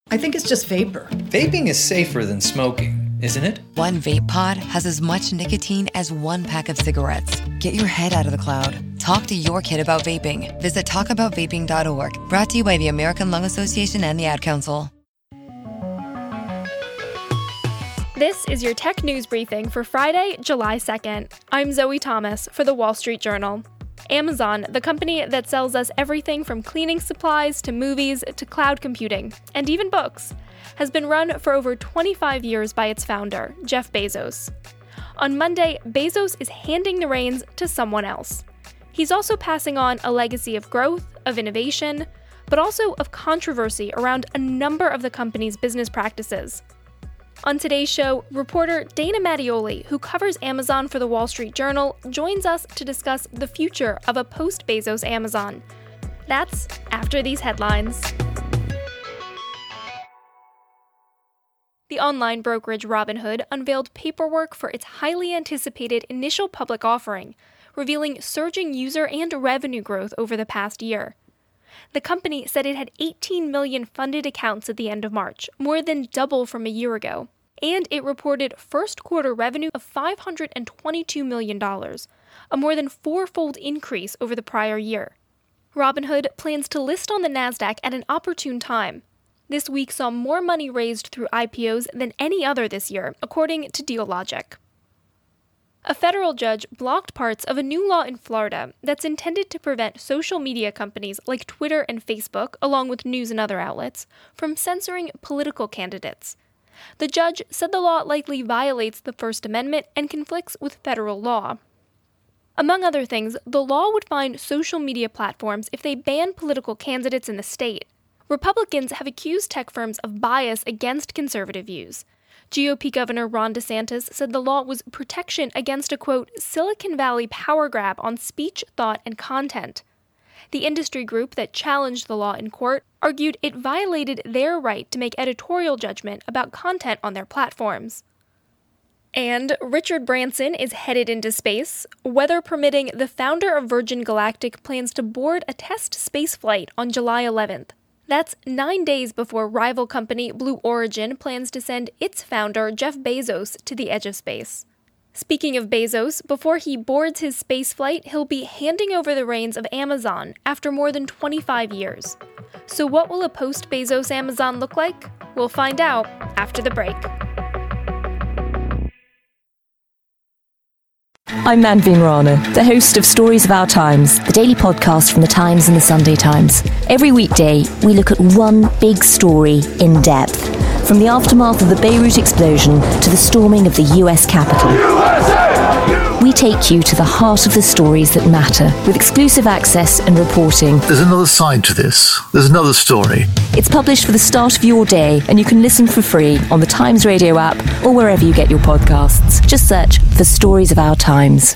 I think it's just vapor. Vaping is safer than smoking, isn't it? One vape pod has as much nicotine as one pack of cigarettes. Get your head out of the cloud. Talk to your kid about vaping. Visit talkaboutvaping.org. Brought to you by the American Lung Association and the Ad Council. This is your tech news briefing for Friday, July 2nd. I'm Zoe Thomas for The Wall Street Journal. Amazon, the company that sells us everything from cleaning supplies to movies to cloud computing, and even books, has been run for over 25 years by its founder, Jeff Bezos. On Monday, Bezos is handing the reins to someone else. He's also passing on a legacy of growth, of innovation, but also of controversy around a number of the company's business practices. On today's show, reporter Dana Mattioli, who covers Amazon for The Wall Street Journal, joins us to discuss the future of a post-Bezos Amazon. That's after these headlines. The online brokerage Robinhood unveiled paperwork for its highly anticipated initial public offering, revealing surging user and revenue growth over the past year. The company said it had 18 million funded accounts at the end of March, more than double from a year ago. And it reported first quarter revenue of $522 million, a more than four-fold increase over the prior year. Robinhood plans to list on the Nasdaq at an opportune time. This week saw more money raised through IPOs than any other this year, according to Dealogic. A federal judge blocked parts of a new law in Florida that's intended to prevent social media companies like Twitter and Facebook, along with news and other outlets, from censoring political candidates. The judge said the law likely violates the First Amendment and conflicts with federal law. Among other things, the law would fine social media platforms if they ban political candidates in the state. Republicans have accused tech firms of bias against conservative views. GOP Governor Ron DeSantis said the law was protection against a, quote, Silicon Valley power grab on speech, thought, and content. The industry group that challenged the law in court argued it violated their right to make editorial judgment about content on their platforms. And Richard Branson is headed into space. Weather permitting, the founder of Virgin Galactic plans to board a test space flight on July 11th. That's 9 days before rival company Blue Origin plans to send its founder, Jeff Bezos, to the edge of space. Speaking of Bezos, before he boards his spaceflight, he'll be handing over the reins of Amazon after more than 25 years. So what will a post-Bezos Amazon look like? We'll find out after the break. I'm Manveen Rana, the host of Stories of Our Times, the daily podcast from The Times and The Sunday Times. Every weekday, we look at one big story in depth, from the aftermath of the Beirut explosion to the storming of the US Capitol. We take you to the heart of the stories that matter, with exclusive access and reporting. There's another side to this. There's another story. It's published for the start of your day, and you can listen for free on the Times Radio app or wherever you get your podcasts. Just search for Stories of Our Times.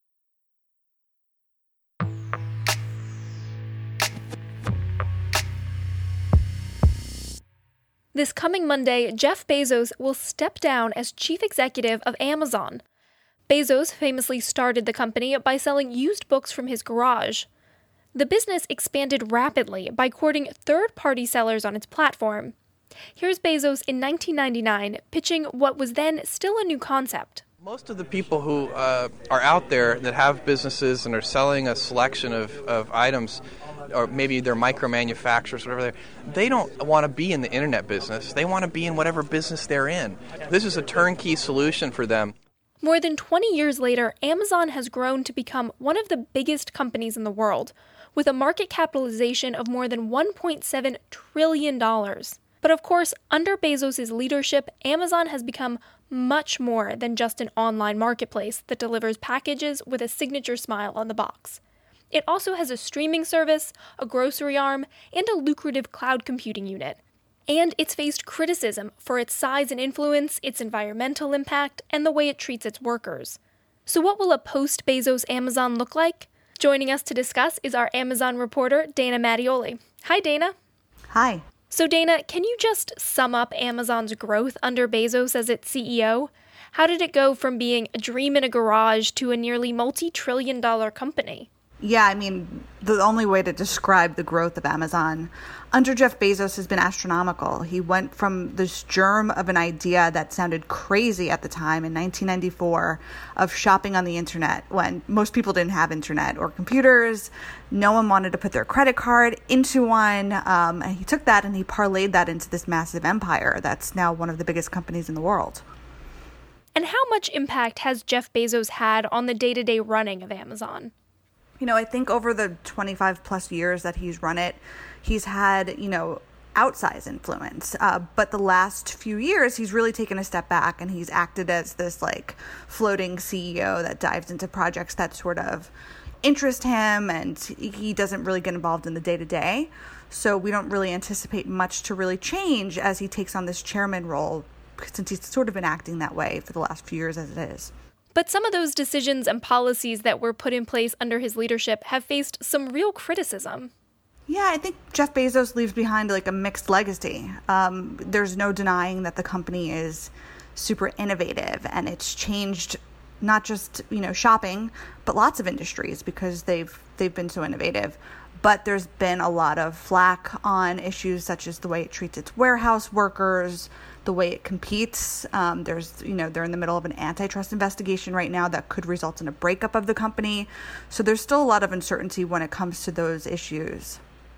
This coming Monday, Jeff Bezos will step down as chief executive of Amazon. Bezos famously started the company by selling used books from his garage. The business expanded rapidly by courting third-party sellers on its platform. Here's Bezos in 1999 pitching what was then still a new concept. Most of the people who are out there that have businesses and are selling a selection of items, or maybe they're micro manufacturers, whatever they don't want to be in the internet business. They want to be in whatever business they're in. This is a turnkey solution for them. More than 20 years later, Amazon has grown to become one of the biggest companies in the world, with a market capitalization of more than $1.7 trillion. But of course, under Bezos' leadership, Amazon has become much more than just an online marketplace that delivers packages with a signature smile on the box. It also has a streaming service, a grocery arm, and a lucrative cloud computing unit. And it's faced criticism for its size and influence, its environmental impact, and the way it treats its workers. So what will a post-Bezos Amazon look like? Joining us to discuss is our Amazon reporter, Dana Mattioli. Hi, Dana. Hi. So Dana, can you just sum up Amazon's growth under Bezos as its CEO? How did it go from being a dream in a garage to a nearly multi-trillion-dollar company? Yeah, I mean, the only way to describe the growth of Amazon under Jeff Bezos has been astronomical. He went from this germ of an idea that sounded crazy at the time in 1994 of shopping on the internet when most people didn't have internet or computers. No one wanted to put their credit card into one. And he took that and he parlayed that into this massive empire that's now one of the biggest companies in the world. And how much impact has Jeff Bezos had on the day-to-day running of Amazon? I think over the 25 plus years that he's run it, he's had, outsized influence. But the last few years, he's really taken a step back and he's acted as this floating CEO that dives into projects that sort of interest him, and he doesn't really get involved in the day-to-day. So we don't really anticipate much to really change as he takes on this chairman role, since he's sort of been acting that way for the last few years as it is. But some of those decisions and policies that were put in place under his leadership have faced some real criticism. Yeah, I think Jeff Bezos leaves behind a mixed legacy. There's no denying that the company is super innovative, and it's changed not just, shopping, but lots of industries because they've been so innovative. But there's been a lot of flack on issues such as the way it treats its warehouse workers, the way it competes. They're in the middle of an antitrust investigation right now that could result in a breakup of the company. So there's still a lot of uncertainty when it comes to those issues.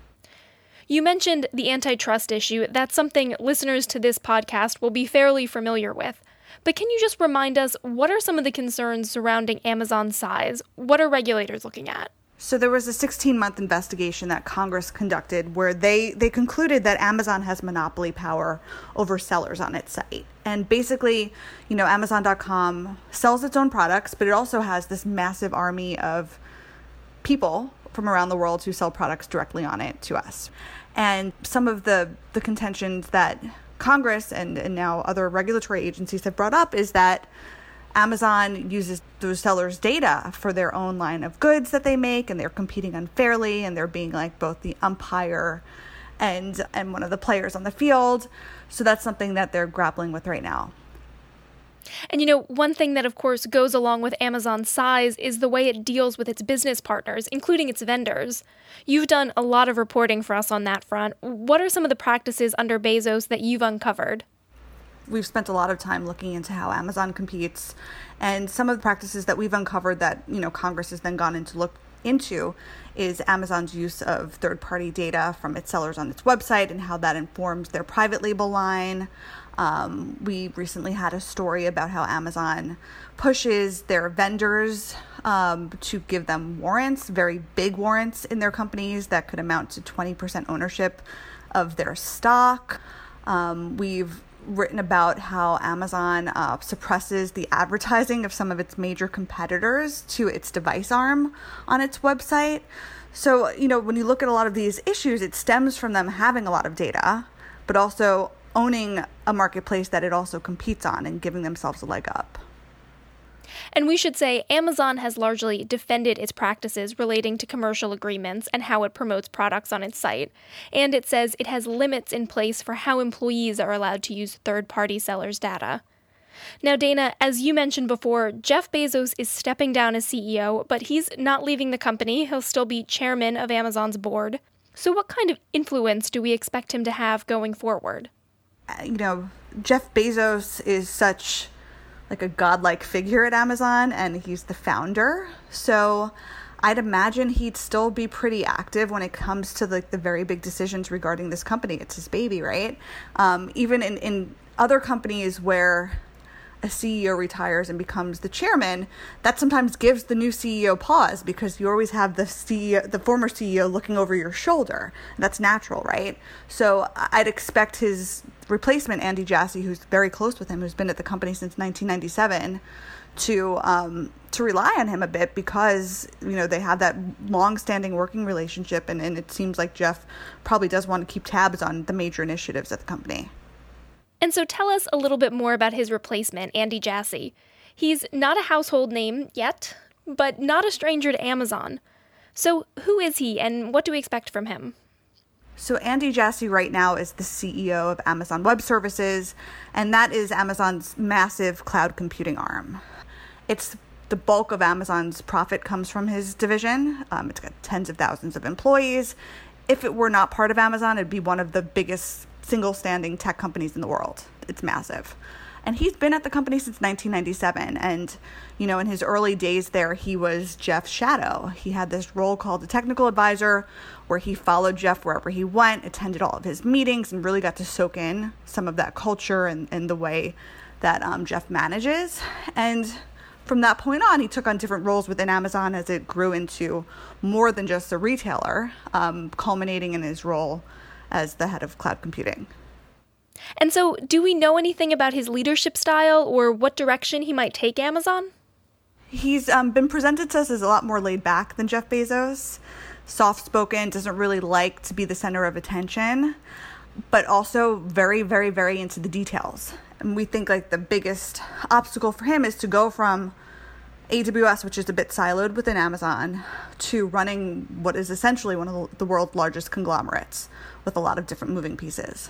You mentioned the antitrust issue. That's something listeners to this podcast will be fairly familiar with. But can you just remind us, what are some of the concerns surrounding Amazon's size? What are regulators looking at? So there was a 16-month investigation that Congress conducted where they concluded that Amazon has monopoly power over sellers on its site. And basically, Amazon.com sells its own products, but it also has this massive army of people from around the world who sell products directly on it to us. And some of the contentions that Congress and now other regulatory agencies have brought up is that Amazon uses those sellers' data for their own line of goods that they make, and they're competing unfairly, and they're being both the umpire and one of the players on the field. So that's something that they're grappling with right now. And one thing that of course goes along with Amazon's size is the way it deals with its business partners, including its vendors. You've done a lot of reporting for us on that front. What are some of the practices under Bezos that you've uncovered? We've spent a lot of time looking into how Amazon competes, and some of the practices that we've uncovered that, Congress has then gone into look into is Amazon's use of third-party data from its sellers on its website and how that informs their private label line. We recently had a story about how Amazon pushes their vendors to give them warrants, very big warrants in their companies that could amount to 20% ownership of their stock. We've written about how Amazon suppresses the advertising of some of its major competitors to its device arm on its website. So, when you look at a lot of these issues, it stems from them having a lot of data, but also owning a marketplace that it also competes on and giving themselves a leg up. And we should say Amazon has largely defended its practices relating to commercial agreements and how it promotes products on its site. And it says it has limits in place for how employees are allowed to use third-party sellers' data. Now, Dana, as you mentioned before, Jeff Bezos is stepping down as CEO, but he's not leaving the company. He'll still be chairman of Amazon's board. So what kind of influence do we expect him to have going forward? Jeff Bezos is such a godlike figure at Amazon, and he's the founder. So I'd imagine he'd still be pretty active when it comes to the very big decisions regarding this company. It's his baby, right? Even in other companies where a CEO retires and becomes the chairman, that sometimes gives the new CEO pause because you always have the former CEO looking over your shoulder. That's natural, right? So I'd expect his replacement, Andy Jassy, who's very close with him, who's been at the company since 1997, to rely on him a bit because, they have that long-standing working relationship, and it seems like Jeff probably does want to keep tabs on the major initiatives at the company. And so tell us a little bit more about his replacement, Andy Jassy. He's not a household name yet, but not a stranger to Amazon. So who is he, and what do we expect from him? So Andy Jassy right now is the CEO of Amazon Web Services, and that is Amazon's massive cloud computing arm. It's the bulk of Amazon's profit comes from his division. It's got tens of thousands of employees. If it were not part of Amazon, it'd be one of the biggest single standing tech companies in the world. It's massive. And he's been at the company since 1997. And, you know, in his early days there, he was Jeff's shadow. He had this role called the technical advisor, where he followed Jeff wherever he went, attended all of his meetings, and really got to soak in some of that culture and the way that Jeff manages. And from that point on, he took on different roles within Amazon as it grew into more than just a retailer, culminating in his role as the head of cloud computing. And so, do we know anything about his leadership style or what direction he might take Amazon? He's been presented to us as a lot more laid back than Jeff Bezos. Soft-spoken, doesn't really like to be the center of attention, but also very, very, very into the details. And we think like the biggest obstacle for him is to go from AWS, which is a bit siloed within Amazon, to running what is essentially one of the world's largest conglomerates with a lot of different moving pieces.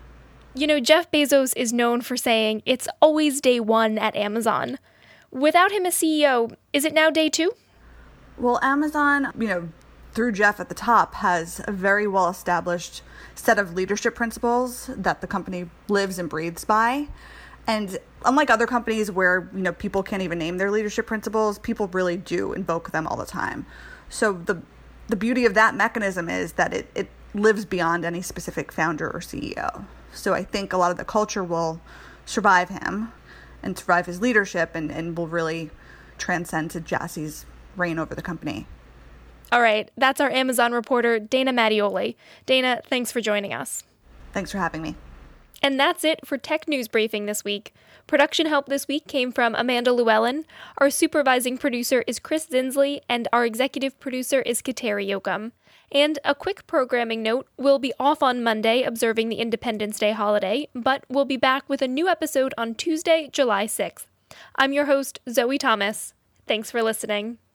You know, Jeff Bezos is known for saying it's always day one at Amazon. Without him as CEO, is it now day two? Well, Amazon, you know, through Jeff at the top, has a very well-established set of leadership principles that the company lives and breathes by. And unlike other companies where, you know, people can't even name their leadership principles, people really do invoke them all the time. So the beauty of that mechanism is that it lives beyond any specific founder or CEO. So I think a lot of the culture will survive him and survive his leadership and will really transcend to Jassy's reign over the company. All right, that's our Amazon reporter, Dana Mattioli. Dana, thanks for joining us. Thanks for having me. And that's it for Tech News Briefing this week. Production help this week came from Amanda Llewellyn. Our supervising producer is Chris Zinsley, and our executive producer is Kateri Yoakum. And a quick programming note, we'll be off on Monday observing the Independence Day holiday, but we'll be back with a new episode on Tuesday, July 6th. I'm your host, Zoe Thomas. Thanks for listening.